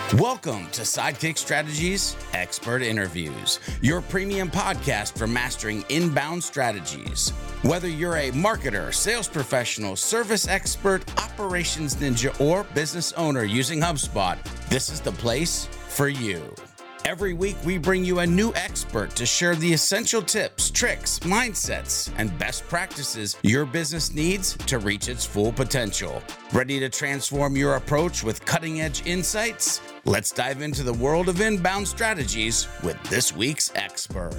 Welcome to Sidekick Strategies Expert Interviews, your premium podcast for mastering inbound strategies. Whether you're a marketer, sales professional, service expert, operations ninja, or business owner using HubSpot, this is the place for you. Every week, we bring you a new expert to share the essential tips, tricks, mindsets, and best practices your business needs to reach its full potential. Ready to transform your approach with cutting-edge insights? Let's dive into the world of inbound strategies with this week's expert.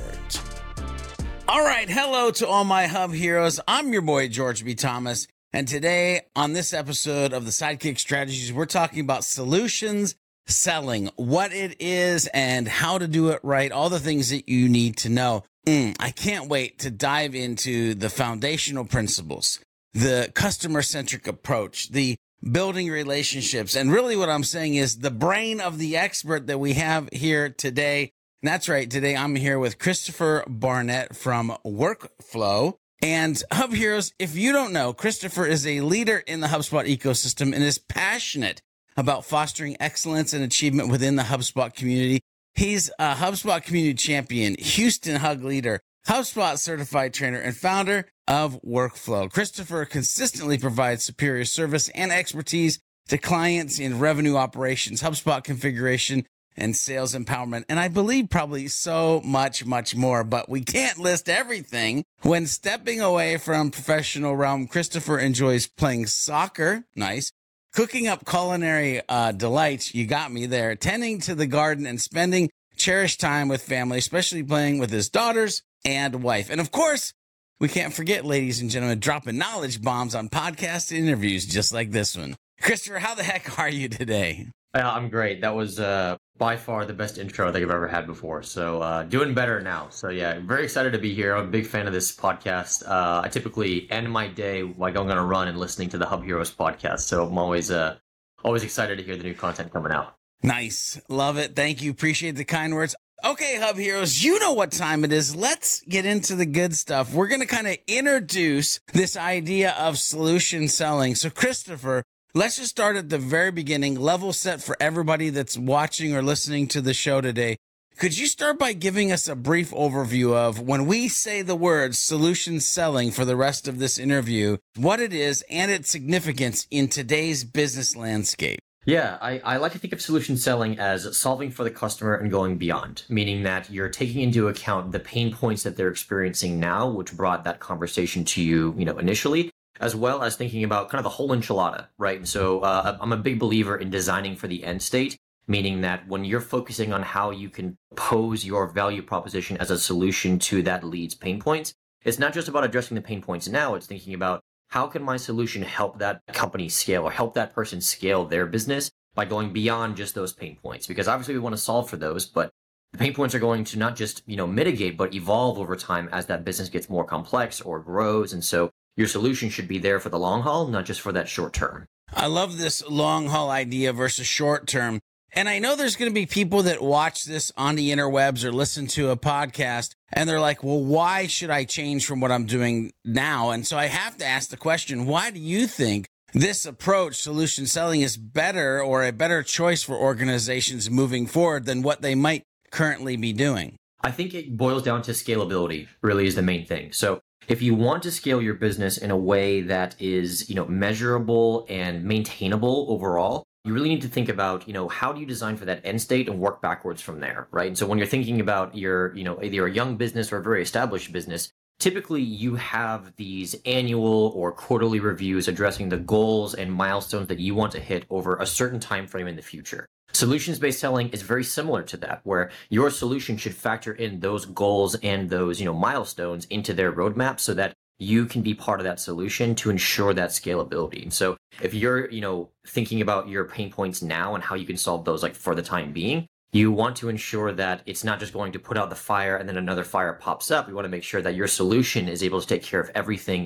All right, hello to all my Hub heroes. I'm your boy, George B. Thomas, and today on this episode of the Sidekick Strategies, we're talking about solutions selling, what it is and how to do it right, all the things that you need to know. I can't wait to dive into the foundational principles, the customer-centric approach, the building relationships, and really what I'm saying is the brain of the expert that we have here today. And that's right, today I'm here with Christopher Barnett from Workflow. And Hub Heroes, if you don't know, Christopher is a leader in the HubSpot ecosystem and is passionate about fostering excellence and achievement within the HubSpot community. He's a HubSpot community champion, Houston Hug leader, HubSpot certified trainer, and founder of Workflow. Christopher consistently provides superior service and expertise to clients in revenue operations, HubSpot configuration, and sales empowerment. And I believe probably so much more, but we can't list everything. When stepping away from professional realm, Christopher enjoys playing soccer. Nice. Cooking up culinary delights, you got me there, tending to the garden and spending cherished time with family, especially playing with his daughters and wife. And of course, we can't forget, ladies and gentlemen, dropping knowledge bombs on podcast interviews just like this one. Christopher, how the heck are you today? I'm great. That was by far the best intro I think I've ever had before. So doing better now. So yeah, very excited to be here. I'm a big fan of this podcast. I typically end my day while going on a run and listening to the Hub Heroes podcast. So I'm always excited to hear the new content coming out. Nice. Love it. Thank you. Appreciate the kind words. Okay, Hub Heroes, you know what time it is. Let's get into the good stuff. We're going to kind of introduce this idea of solution selling. So Christopher, let's just start at the very beginning, level set for everybody that's watching or listening to the show today. Could you start by giving us a brief overview of when we say the word solution selling for the rest of this interview, what it is and its significance in today's business landscape? Yeah, I like to think of solution selling as solving for the customer and going beyond, meaning that you're taking into account the pain points that they're experiencing now, which brought that conversation to you, initially, as well as thinking about kind of the whole enchilada, right? And so I'm a big believer in designing for the end state, meaning that when you're focusing on how you can pose your value proposition as a solution to that lead's pain points, it's not just about addressing the pain points now, it's thinking about how can my solution help that company scale or help that person scale their business by going beyond just those pain points? Because obviously we want to solve for those, but the pain points are going to not just, mitigate, but evolve over time as that business gets more complex or grows. And so your solution should be there for the long haul, not just for that short term. I love this long haul idea versus short term. And I know there's going to be people that watch this on the interwebs or listen to a podcast and they're like, well, why should I change from what I'm doing now? And so I have to ask the question, why do you think this approach, solution selling, is better or a better choice for organizations moving forward than what they might currently be doing? I think it boils down to scalability really is the main thing. So if you want to scale your business in a way that is, measurable and maintainable overall, you really need to think about, how do you design for that end state and work backwards from there, right? And so when you're thinking about your, either a young business or a very established business, typically you have these annual or quarterly reviews addressing the goals and milestones that you want to hit over a certain time frame in the future. Solutions-based selling is very similar to that, where your solution should factor in those goals and those, milestones into their roadmap so that you can be part of that solution to ensure that scalability. And so if you're, thinking about your pain points now and how you can solve those, like for the time being, you want to ensure that it's not just going to put out the fire and then another fire pops up. You want to make sure that your solution is able to take care of everything,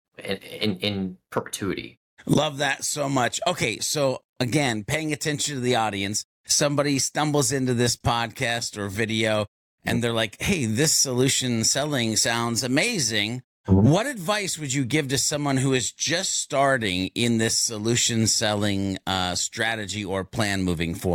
in perpetuity. Love that so much. Okay, so again, paying attention to the audience, somebody stumbles into this podcast or video and they're like, hey, this solution selling sounds amazing. What advice would you give to someone who is just starting in this solution selling strategy or plan moving forward?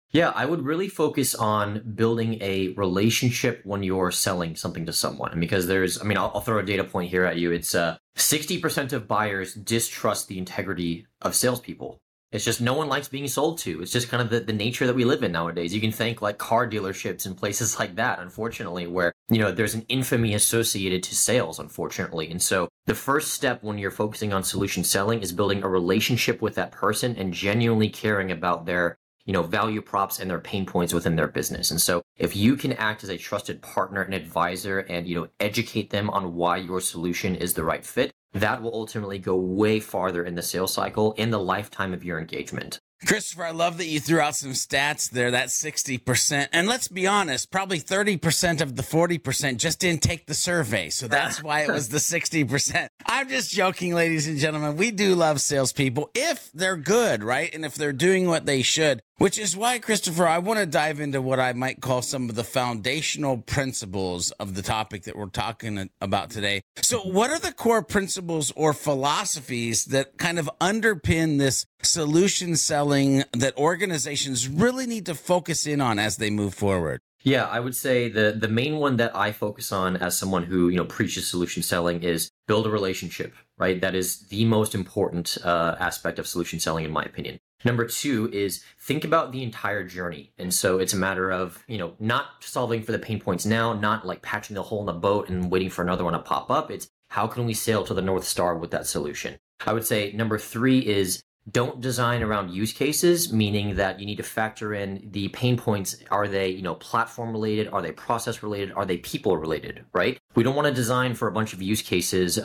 Yeah, I would really focus on building a relationship when you're selling something to someone. And because I'll throw a data point here at you. It's 60% of buyers distrust the integrity of salespeople. It's just no one likes being sold to. It's just kind of the nature that we live in nowadays. You can thank like car dealerships and places like that, unfortunately, where, there's an infamy associated to sales, unfortunately. And so the first step when you're focusing on solution selling is building a relationship with that person and genuinely caring about their value props and their pain points within their business. And so if you can act as a trusted partner and advisor and, educate them on why your solution is the right fit, that will ultimately go way farther in the sales cycle in the lifetime of your engagement. Christopher, I love that you threw out some stats there, that 60%. And let's be honest, probably 30% of the 40% just didn't take the survey. So that's why it was the 60%. I'm just joking, ladies and gentlemen. We do love salespeople if they're good, right? And if they're doing what they should, which is why, Christopher, I want to dive into what I might call some of the foundational principles of the topic that we're talking about today. So what are the core principles or philosophies that kind of underpin this solution selling that organizations really need to focus in on as they move forward? Yeah, I would say the main one that I focus on as someone who, preaches solution selling is build a relationship, right? That is the most important aspect of solution selling, in my opinion. Number two is think about the entire journey. And so it's a matter of, not solving for the pain points now, not like patching the hole in the boat and waiting for another one to pop up. It's how can we sail to the North Star with that solution? I would say number three is don't design around use cases, meaning that you need to factor in the pain points. Are they, platform related? Are they process related? Are they people related, right? We don't want to design for a bunch of use cases,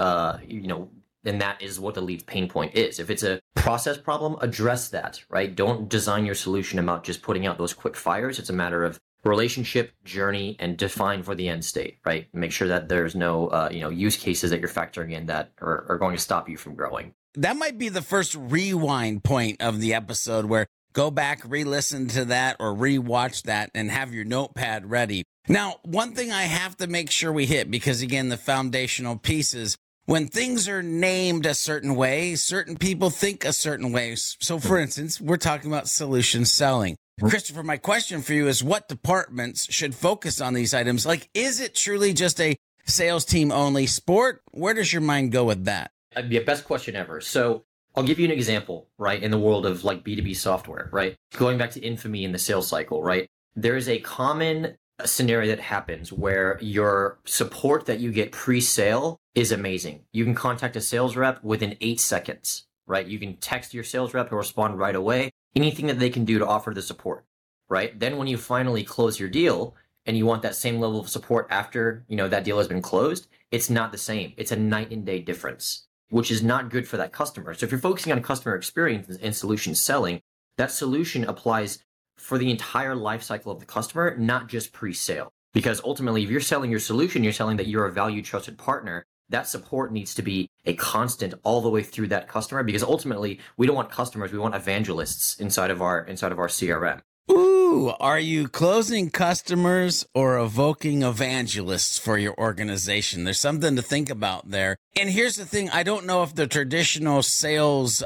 and that is what the lead pain point is. If it's a process problem, address that, right? Don't design your solution about just putting out those quick fires. It's a matter of relationship, journey, and define for the end state, right? Make sure that there's no, use cases that you're factoring in that are going to stop you from growing. That might be the first rewind point of the episode where go back, re-listen to that or re-watch that and have your notepad ready. Now, one thing I have to make sure we hit, because again, the foundational pieces, when things are named a certain way, certain people think a certain way. So for instance, we're talking about solution selling. Christopher, my question for you is what departments should focus on these items? Like, is it truly just a sales team only sport? Where does your mind go with that? That'd be a best question ever. So I'll give you an example, right? In the world of like B2B software, right? Going back to infamy in the sales cycle, right? There is a common scenario that happens where your support that you get pre-sale is amazing. You can contact a sales rep within 8 seconds, right? You can text your sales rep to respond right away. Anything that they can do to offer the support, right? Then when you finally close your deal and you want that same level of support after, that deal has been closed, it's not the same. It's a night and day difference, which is not good for that customer. So if you're focusing on customer experience and solution selling, that solution applies for the entire life cycle of the customer, not just pre-sale. Because ultimately, if you're selling your solution, you're selling that you're a valued, trusted partner. That support needs to be a constant all the way through that customer, because ultimately, we don't want customers, we want evangelists inside of our CRM. Ooh, are you closing customers or evoking evangelists for your organization? There's something to think about there. And here's the thing. I don't know if the traditional sales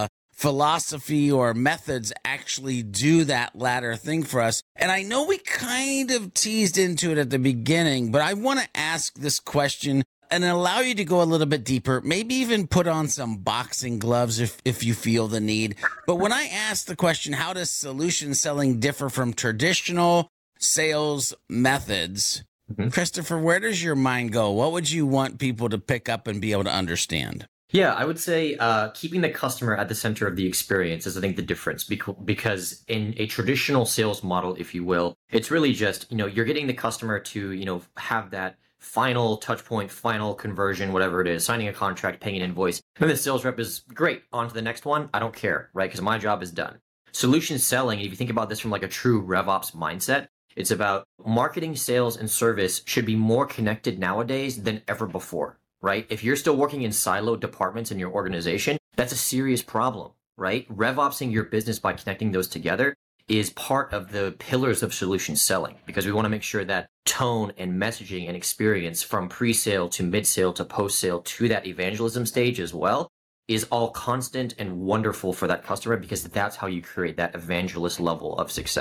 philosophy or methods actually do that latter thing for us. And I know we kind of teased into it at the beginning, but I want to ask this question and allow you to go a little bit deeper, maybe even put on some boxing gloves if you feel the need. But when I ask the question, how does solution selling differ from traditional sales methods? Christopher, where does your mind go? What would you want people to pick up and be able to understand? Yeah, I would say keeping the customer at the center of the experience is, I think, the difference. Because in a traditional sales model, if you will, it's really just, you're getting the customer to, have that final touch point, final conversion, whatever it is, signing a contract, paying an invoice. And the sales rep is great. On to the next one. I don't care, right? Because my job is done. Solution selling, if you think about this from like a true RevOps mindset, it's about marketing, sales, and service should be more connected nowadays than ever before. Right? If you're still working in siloed departments in your organization, that's a serious problem, right? RevOpsing your business by connecting those together is part of the pillars of solution selling, because we want to make sure that tone and messaging and experience from pre-sale to mid-sale to post-sale to that evangelism stage as well is all constant and wonderful for that customer, because that's how you create that evangelist level of success.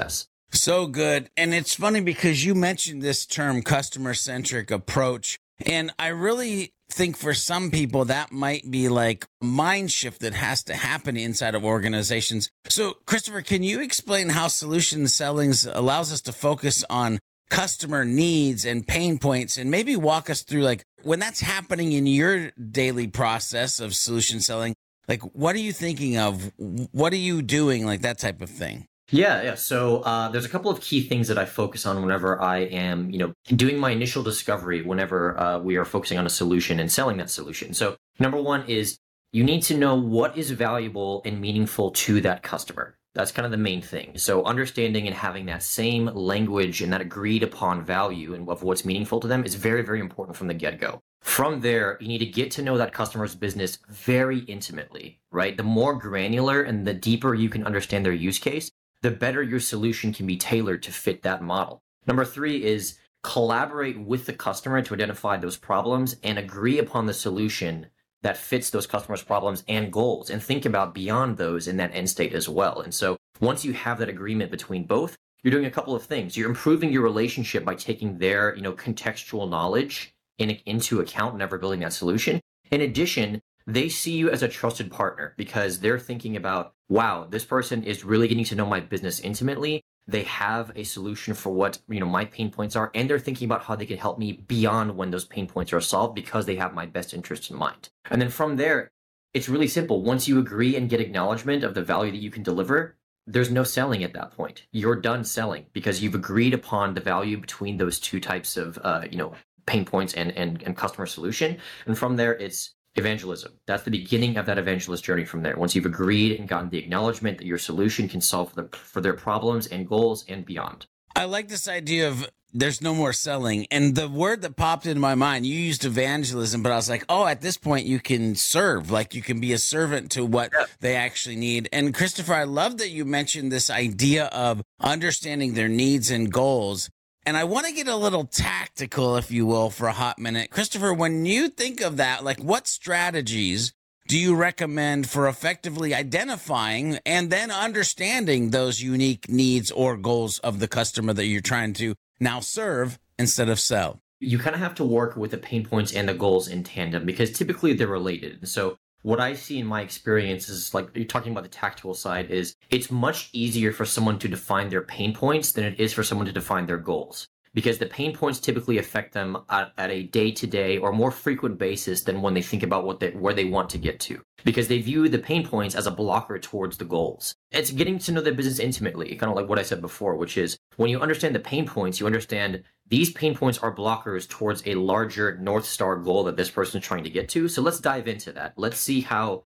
So good. And it's funny because you mentioned this term customer-centric approach. And I really think for some people that might be like a mind shift that has to happen inside of organizations. So Christopher, can you explain how solution selling allows us to focus on customer needs and pain points, and maybe walk us through like when that's happening in your daily process of solution selling, like what are you thinking of? What are you doing? Like that type of thing. Yeah. So there's a couple of key things that I focus on whenever I am, doing my initial discovery, whenever we are focusing on a solution and selling that solution. So number one is you need to know what is valuable and meaningful to that customer. That's kind of the main thing. So understanding and having that same language and that agreed upon value and of what's meaningful to them is very, very important from the get-go. From there, you need to get to know that customer's business very intimately, right? The more granular and the deeper you can understand their use case, the better your solution can be tailored to fit that model. Number three is collaborate with the customer to identify those problems and agree upon the solution that fits those customers' problems and goals, and think about beyond those in that end state as well. And so once you have that agreement between both, you're doing a couple of things. You're improving your relationship by taking their, contextual knowledge into account whenever building that solution. In addition, they see you as a trusted partner because they're thinking about, wow, this person is really getting to know my business intimately. They have a solution for what, my pain points are, and they're thinking about how they can help me beyond when those pain points are solved because they have my best interest in mind. And then from there, it's really simple. Once you agree and get acknowledgement of the value that you can deliver, there's no selling at that point. You're done selling because you've agreed upon the value between those two types of, pain points and customer solution. And from there, it's evangelism. That's the beginning of that evangelist journey from there. Once you've agreed and gotten the acknowledgement that your solution can solve for their problems and goals and beyond. I like this idea of there's no more selling. And the word that popped into my mind, you used evangelism, but I was like, oh, at this point you can serve, like you can be a servant to what they actually need. And Christopher, I love that you mentioned this idea of understanding their needs and goals. And I want to get a little tactical, if you will, for a hot minute. Christopher, when you think of that, like what strategies do you recommend for effectively identifying and then understanding those unique needs or goals of the customer that you're trying to now serve instead of sell? You kind of have to work with the pain points and the goals in tandem because typically they're related. So what I see in my experience is, like you're talking about the tactical side, is it's much easier for someone to define their pain points than it is for someone to define their goals. Because the pain points typically affect them at a day-to-day or more frequent basis than when they think about where they want to get to. Because they view the pain points as a blocker towards the goals. It's getting to know their business intimately, kind of like what I said before, which is when you understand the pain points, you understand these pain points are blockers towards a larger North Star goal that this person is trying to get to. So let's dive into that. Let's see how,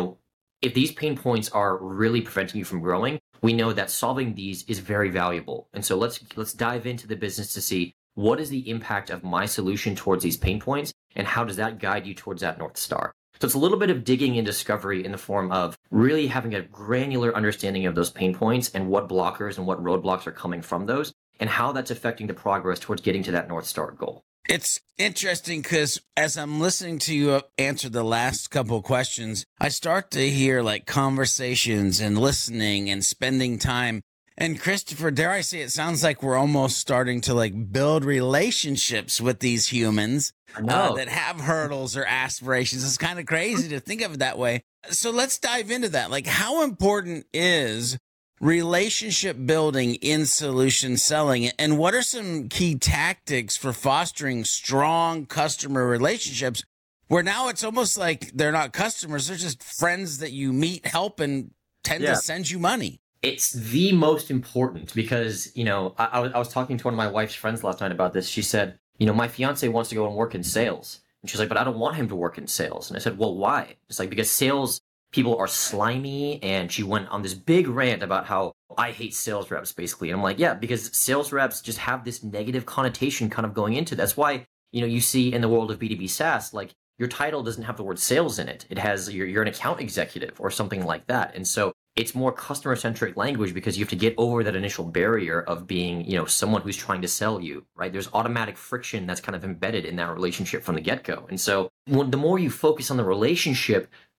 if these pain points are really preventing you from growing, we know that solving these is very valuable. And so let's dive into the business to see what is the impact of my solution towards these pain points and how does that guide you towards that North Star. So it's a little bit of digging and discovery in the form of really having a granular understanding of those pain points and what blockers and what roadblocks are coming from those and how that's affecting the progress towards getting to that North Star goal. It's interesting because as I'm listening to you answer the last couple of questions, I start to hear like conversations and listening and spending time. And Christopher, dare I say, it sounds like we're almost starting to like build relationships with these humans that have hurdles or aspirations. It's kind of crazy to think of it that way. So let's dive into that. Like, how important is relationship building in solution selling, and what are some key tactics for fostering strong customer relationships where now it's almost like they're not customers, they're just friends that you meet, help, and tend to send you money? It's the most important because, I was talking to one of my wife's friends last night about this. She said, my fiance wants to go and work in sales. And she's like, but I don't want him to work in sales. And I said, well, why? It's like, because sales people are slimy, and she went on this big rant about how I hate sales reps, basically. And I'm like, yeah, because sales reps just have this negative connotation kind of going into it. That's why, you see in the world of B2B SaaS, like your title doesn't have the word sales in it. It has you're an account executive or something like that. And so it's more customer-centric language because you have to get over that initial barrier of being, someone who's trying to sell you, right? There's automatic friction that's kind of embedded in that relationship from the get-go. And so the more you focus on the relationship,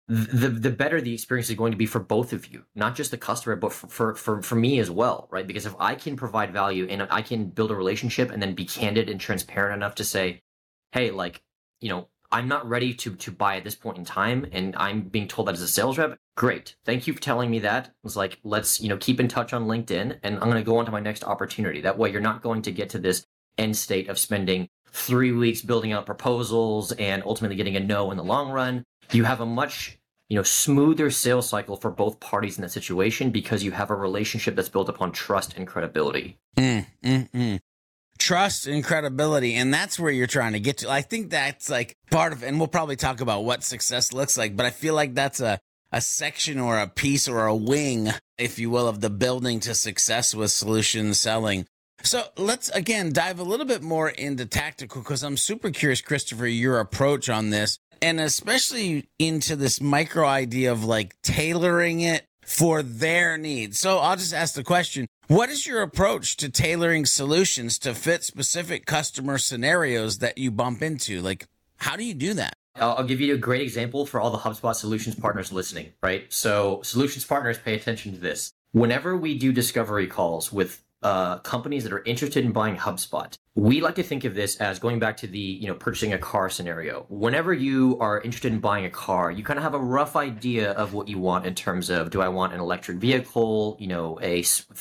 the better the experience is going to be for both of you, not just the customer, but for me as well, right? Because if I can provide value and I can build a relationship and then be candid and transparent enough to say, hey, like, I'm not ready to buy at this point in time, and I'm being told that as a sales rep. Great. Thank you for telling me that. It's like, let's, keep in touch on LinkedIn, and I'm going to go on to my next opportunity. That way you're not going to get to this end state of spending 3 weeks building out proposals and ultimately getting a no in the long run. You have a much, smoother sales cycle for both parties in that situation because you have a relationship that's built upon trust and credibility. Trust and credibility. And that's where you're trying to get to. I think that's like part of, and we'll probably talk about what success looks like, but I feel like that's a section or a piece or a wing, if you will, of the building to success with solution selling. So let's, again, dive a little bit more into tactical, because I'm super curious, Christopher, your approach on this, and especially into this micro idea of like tailoring it for their needs. So I'll just ask the question, what is your approach to tailoring solutions to fit specific customer scenarios that you bump into? Like, how do you do that? I'll give you a great example for all the HubSpot solutions partners listening, right? So solutions partners, pay attention to this. Whenever we do discovery calls with companies that are interested in buying HubSpot, we like to think of this as going back to the, purchasing a car scenario. Whenever you are interested in buying a car, you kind of have a rough idea of what you want in terms of, do I want an electric vehicle, a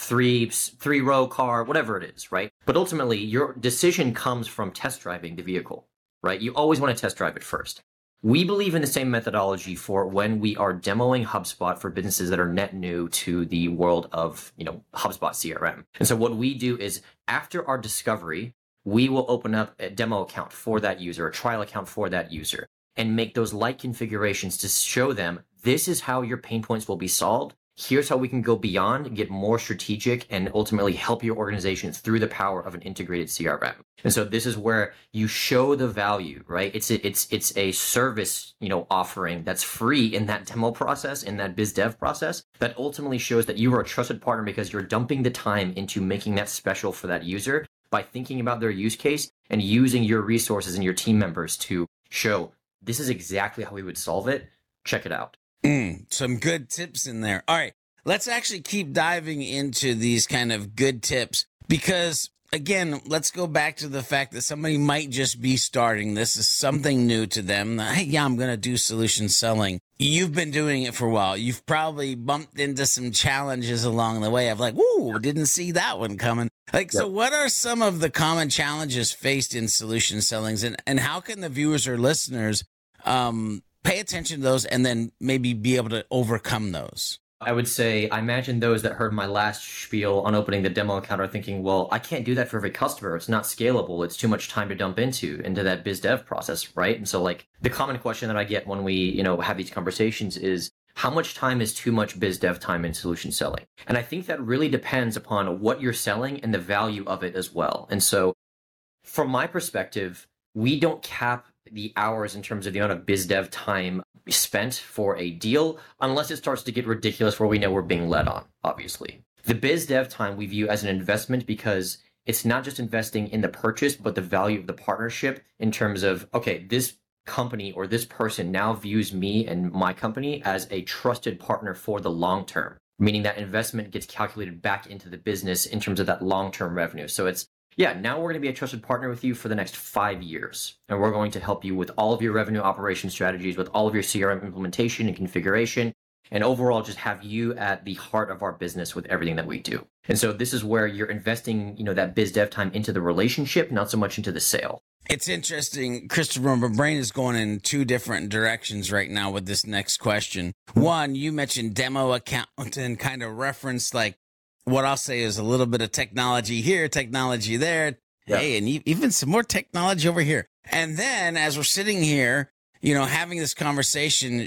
three-row car, whatever it is, right? But ultimately, your decision comes from test driving the vehicle, right? You always want to test drive it first. We believe in the same methodology for when we are demoing HubSpot for businesses that are net new to the world of, HubSpot CRM. And so what we do is after our discovery, we will open up a demo account for that user, a trial account for that user, and make those light configurations to show them this is how your pain points will be solved. Here's how we can go beyond, get more strategic, and ultimately help your organization through the power of an integrated CRM. And so this is where you show the value, right? It's a service, offering that's free in that demo process, in that biz dev process, that ultimately shows that you are a trusted partner because you're dumping the time into making that special for that user by thinking about their use case and using your resources and your team members to show this is exactly how we would solve it. Check it out. Some good tips in there. All right, let's actually keep diving into these kind of good tips because, again, let's go back to the fact that somebody might just be starting. This is something new to them. Hey, yeah, I'm going to do solution selling. You've been doing it for a while. You've probably bumped into some challenges along the way of like, whoa, didn't see that one coming. Like, yep. So what are some of the common challenges faced in solution sellings, and how can the viewers or listeners pay attention to those and then maybe be able to overcome those? I would say, I imagine those that heard my last spiel on opening the demo account are thinking, well, I can't do that for every customer. It's not scalable. It's too much time to dump into that biz dev process, right? And so like the common question that I get when we, have these conversations is, how much time is too much biz dev time in solution selling? And I think that really depends upon what you're selling and the value of it as well. And so from my perspective, we don't cap the hours in terms of the amount of biz dev time spent for a deal unless it starts to get ridiculous where we know we're being led on, obviously. The biz dev time we view as an investment because it's not just investing in the purchase, but the value of the partnership in terms of, okay, this company or this person now views me and my company as a trusted partner for the long term, meaning that investment gets calculated back into the business in terms of that long-term revenue. So it's, yeah, now we're going to be a trusted partner with you for the next 5 years. And we're going to help you with all of your revenue operation strategies, with all of your CRM implementation and configuration, and overall just have you at the heart of our business with everything that we do. And so this is where you're investing, that biz dev time into the relationship, not so much into the sale. It's interesting, Christopher, my brain is going in 2 different directions right now with this next question. One, you mentioned demo account and kind of referenced like, what I'll say is a little bit of technology here, technology there. Yep. Hey, and even some more technology over here. And then as we're sitting here, having this conversation,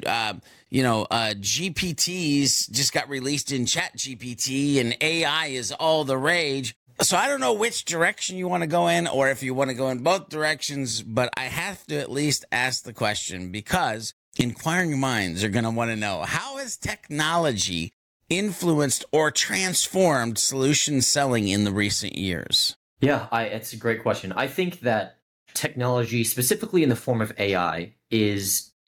GPTs just got released in ChatGPT and AI is all the rage. So I don't know which direction you want to go in or if you want to go in both directions, but I have to at least ask the question because inquiring minds are going to want to know, how has technology influenced or transformed solution selling in the recent years? Yeah, it's a great question. I think that technology, specifically in the form of AI, is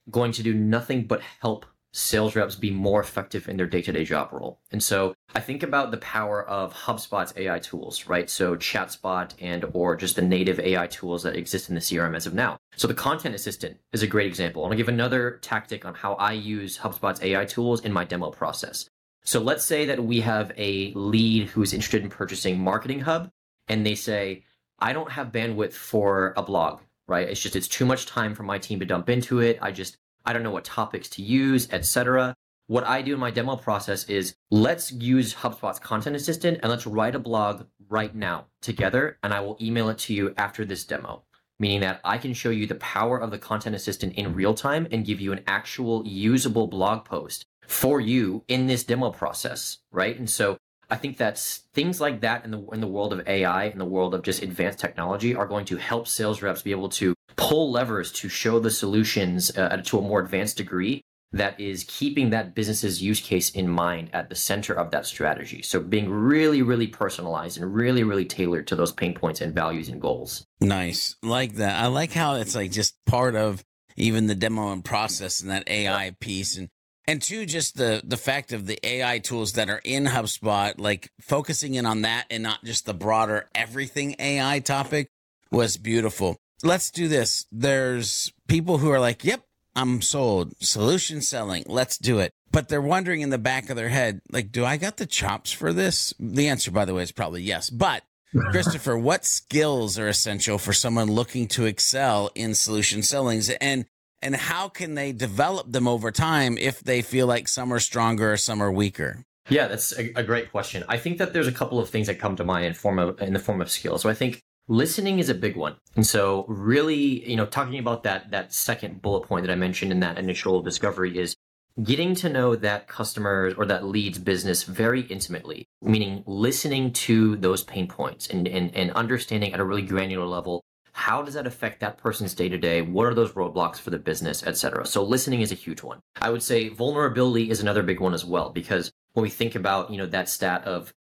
going to do nothing but help sales reps be more effective in their day-to-day job role. And so I think about the power of HubSpot's AI tools, right? So ChatSpot and or just the native AI tools that exist in the CRM as of now. So the Content Assistant is a great example. I'll give another tactic on how I use HubSpot's AI tools in my demo process. So let's say that we have a lead who's interested in purchasing Marketing Hub, and they say, I don't have bandwidth for a blog, right? It's too much time for my team to dump into it. I don't know what topics to use, etc. What I do in my demo process is let's use HubSpot's Content Assistant and let's write a blog right now together, and I will email it to you after this demo, meaning that I can show you the power of the Content Assistant in real time and give you an actual usable blog post for you in this demo process, right? And so I think that's things like that in the world of AI, in the world of just advanced technology, are going to help sales reps be able to pull levers to show the solutions to a more advanced degree that is keeping that business's use case in mind at the center of that strategy. So being really, really personalized and really, really tailored to those pain points and values and goals. Nice. Like that. I like how it's like just part of even the demo and process and that AI piece. And two, just the fact of the AI tools that are in HubSpot, like focusing in on that and not just the broader everything AI topic was beautiful. Let's do this. There's people who are like, yep, I'm sold. Solution selling. Let's do it. But they're wondering in the back of their head, like, do I got the chops for this? The answer, by the way, is probably yes. But Christopher, what skills are essential for someone looking to excel in solution sellings? And how can they develop them over time if they feel like some are stronger or some are weaker? Yeah, that's a great question. I think that there's a couple of things that come to mind in the form of skills. So I think listening is a big one. And so really, talking about that second bullet point that I mentioned in that initial discovery is getting to know that customer or that lead's business very intimately, meaning listening to those pain points and understanding at a really granular level, how does that affect that person's day-to-day? What are those roadblocks for the business, et cetera? So listening is a huge one. I would say vulnerability is another big one as well, because when we think about, that stat of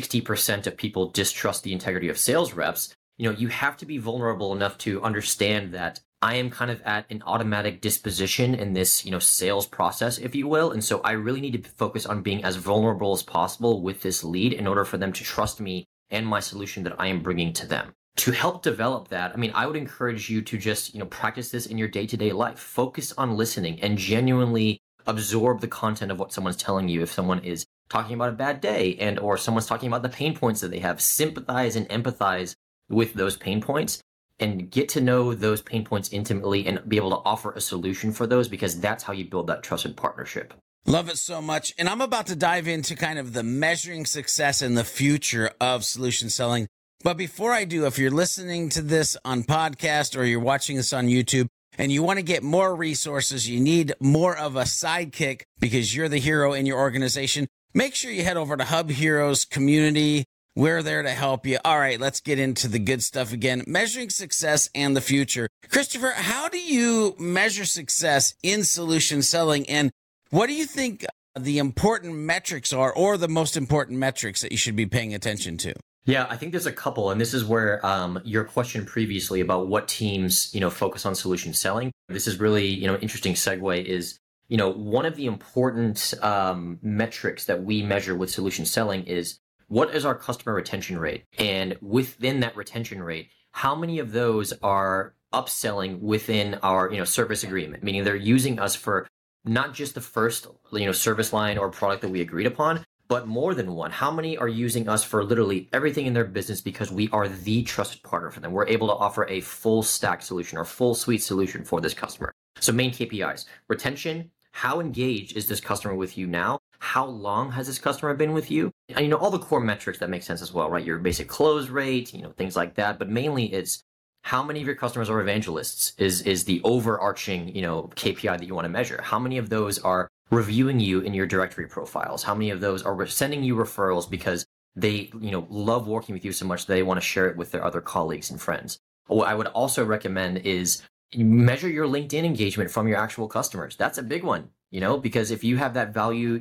60% of people distrust the integrity of sales reps, you have to be vulnerable enough to understand that I am kind of at an automatic disposition in this, sales process, if you will. And so I really need to focus on being as vulnerable as possible with this lead in order for them to trust me and my solution that I am bringing to them. To help develop that, I would encourage you to just, practice this in your day-to-day life. Focus on listening and genuinely absorb the content of what someone's telling you. If someone is talking about a bad day or someone's talking about the pain points that they have, sympathize and empathize with those pain points and get to know those pain points intimately and be able to offer a solution for those, because that's how you build that trusted partnership. Love it so much. And I'm about to dive into kind of the measuring success in the future of solution selling. But before I do, if you're listening to this on podcast or you're watching this on YouTube and you want to get more resources, you need more of a sidekick because you're the hero in your organization, make sure you head over to Hub Heroes community. We're there to help you. All right, let's get into the good stuff again. Measuring success and the future. Christopher, how do you measure success in solution selling? And what do you think the important metrics are, or the most important metrics that you should be paying attention to? Yeah, I think there's a couple, and this is where your question previously about what teams, focus on solution selling. This is really, interesting segue is, one of the important metrics that we measure with solution selling is what is our customer retention rate? And within that retention rate, how many of those are upselling within our, service agreement, meaning they're using us for not just the first, service line or product that we agreed upon, but more than one. How many are using us for literally everything in their business because we are the trusted partner for them? We're able to offer a full stack solution or full suite solution for this customer. So main KPIs, retention, how engaged is this customer with you now? How long has this customer been with you? And all the core metrics that make sense as well, right? Your basic close rate, things like that. But mainly it's how many of your customers are evangelists is the overarching, KPI that you want to measure. How many of those are reviewing you in your directory profiles? How many of those are sending you referrals because they, love working with you so much that they want to share it with their other colleagues and friends? What I would also recommend is measure your LinkedIn engagement from your actual customers. That's a big one, because if you have that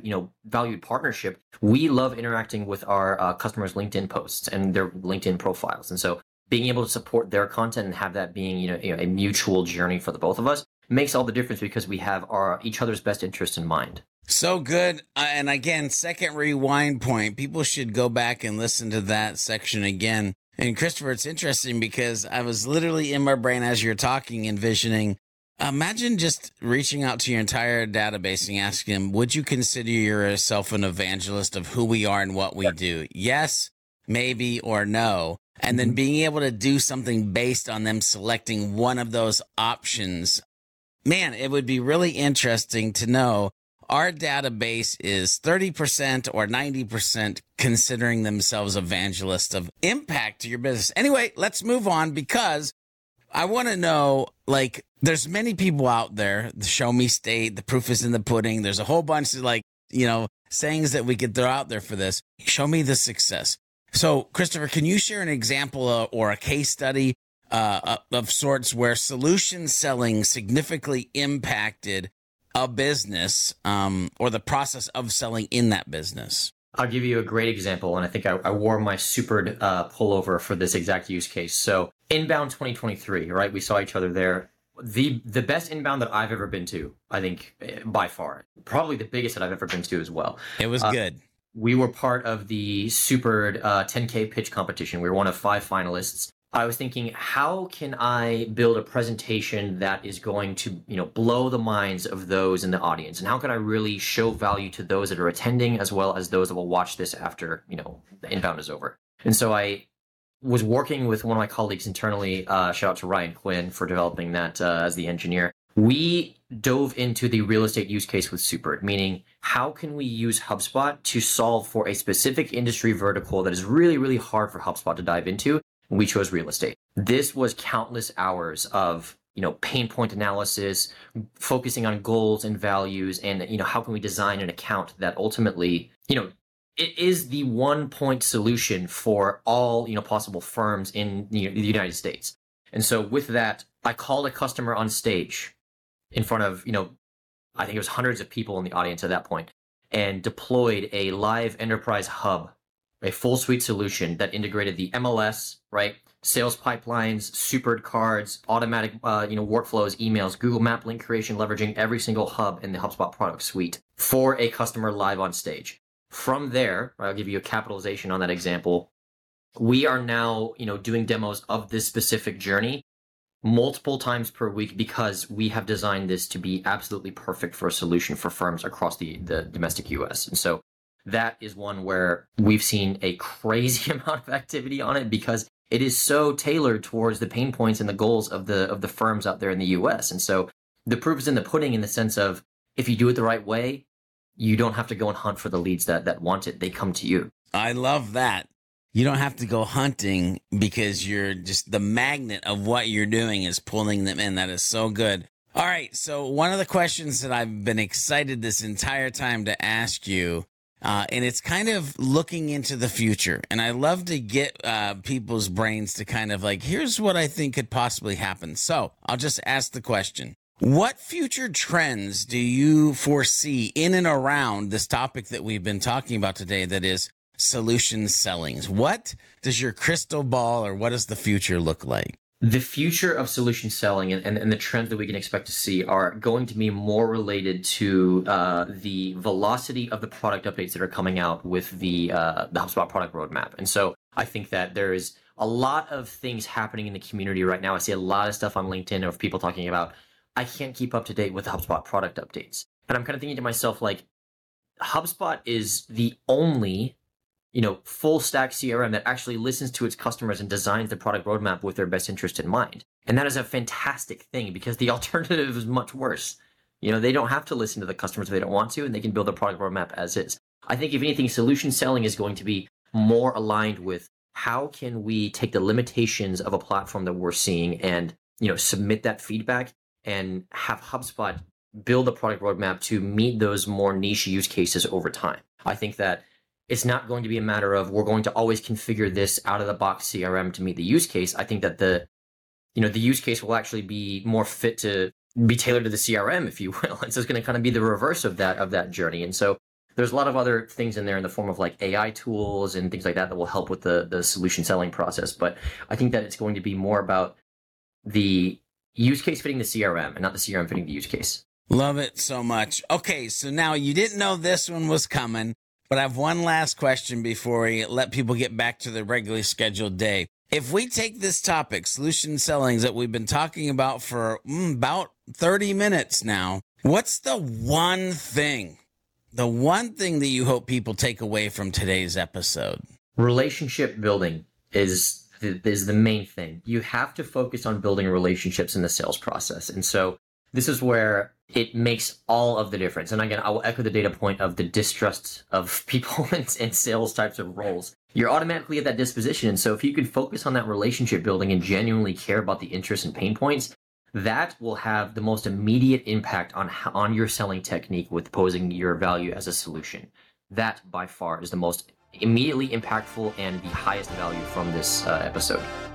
valued partnership, we love interacting with our customers' LinkedIn posts and their LinkedIn profiles. And so being able to support their content and have that being, a mutual journey for the both of us makes all the difference because we have each other's best interest in mind. So good. And again, second rewind point. People should go back and listen to that section again. And Christopher, it's interesting because I was literally in my brain as you're talking, envisioning, imagine just reaching out to your entire database and asking them, would you consider yourself an evangelist of who we are and what we do? Yes, maybe, or no. And then being able to do something based on them selecting one of those options. Man, it would be really interesting to know our database is 30% or 90% considering themselves evangelists of impact to your business. Anyway, let's move on because I want to know, like, there's many people out there, the show me state, the proof is in the pudding. There's a whole bunch of sayings that we could throw out there for this. Show me the success. So Christopher, can you share an example or a case study of sorts where solution selling significantly impacted a business or the process of selling in that business? I'll give you a great example, and I think I wore my supered pullover for this exact use case. So Inbound 2023, right? We saw each other there. The best inbound that I've ever been to, I think, by far. Probably the biggest that I've ever been to as well. It was good. We were part of the supered 10K pitch competition. We were one of 5 finalists. I was thinking, how can I build a presentation that is going to, blow the minds of those in the audience? And how can I really show value to those that are attending as well as those that will watch this after, the inbound is over? And so I was working with one of my colleagues internally, shout out to Ryan Quinn for developing that as the engineer. We dove into the real estate use case with Supered, meaning how can we use HubSpot to solve for a specific industry vertical that is really, really hard for HubSpot to dive into? We chose real estate. This was countless hours of, pain point analysis, focusing on goals and values, and, how can we design an account that ultimately, it is the one-point solution for all, possible firms in the United States. And so with that, I called a customer on stage in front of, I think it was hundreds of people in the audience at that point, and deployed a live enterprise hub, a full suite solution that integrated the MLS, right? Sales pipelines, supered cards, automatic, workflows, emails, Google Map link creation, leveraging every single hub in the HubSpot product suite for a customer live on stage. From there, I'll give you a capitalization on that example. We are now, doing demos of this specific journey multiple times per week because we have designed this to be absolutely perfect for a solution for firms across the domestic US. And so that is one where we've seen a crazy amount of activity on it because it is so tailored towards the pain points and the goals of the firms out there in the US. And so the proof is in the pudding in the sense of if you do it the right way, you don't have to go and hunt for the leads that want it. They come to you. I love that. You don't have to go hunting because you're just the magnet of what you're doing is pulling them in. That is so good. All right. So one of the questions that I've been excited this entire time to ask you, and it's kind of looking into the future. And I love to get people's brains to kind of like, here's what I think could possibly happen. So I'll just ask the question. What future trends do you foresee in and around this topic that we've been talking about today that is solution sellings? What does your crystal ball or what does the future look like? The future of solution selling and the trends that we can expect to see are going to be more related to the velocity of the product updates that are coming out with the HubSpot product roadmap. And so I think that there is a lot of things happening in the community right now. I see a lot of stuff on LinkedIn of people talking about, I can't keep up to date with HubSpot product updates. And I'm kind of thinking to myself, like, HubSpot is the only full stack CRM that actually listens to its customers and designs the product roadmap with their best interest in mind. And that is a fantastic thing because the alternative is much worse. They don't have to listen to the customers if they don't want to, and they can build a product roadmap as is. I think if anything, solution selling is going to be more aligned with how can we take the limitations of a platform that we're seeing and, submit that feedback and have HubSpot build a product roadmap to meet those more niche use cases over time. I think that it's not going to be a matter of we're going to always configure this out of the box CRM to meet the use case. I think that the use case will actually be more fit to be tailored to the CRM, if you will. And so it's going to kind of be the reverse of that journey. And so there's a lot of other things in there in the form of like AI tools and things like that will help with the solution selling process. But I think that it's going to be more about the use case fitting the CRM and not the CRM fitting the use case. Love it so much. Okay, so now you didn't know this one was coming, but I have one last question before we let people get back to their regularly scheduled day. If we take this topic, solution sellings, that we've been talking about for about 30 minutes now, what's the one thing that you hope people take away from today's episode? Relationship building is the main thing. You have to focus on building relationships in the sales process. And so this is where it makes all of the difference. And again, I will echo the data point of the distrust of people in sales types of roles. You're automatically at that disposition. And so if you can focus on that relationship building and genuinely care about the interests and pain points, that will have the most immediate impact on your selling technique with posing your value as a solution. That by far is the most immediately impactful and the highest value from this episode.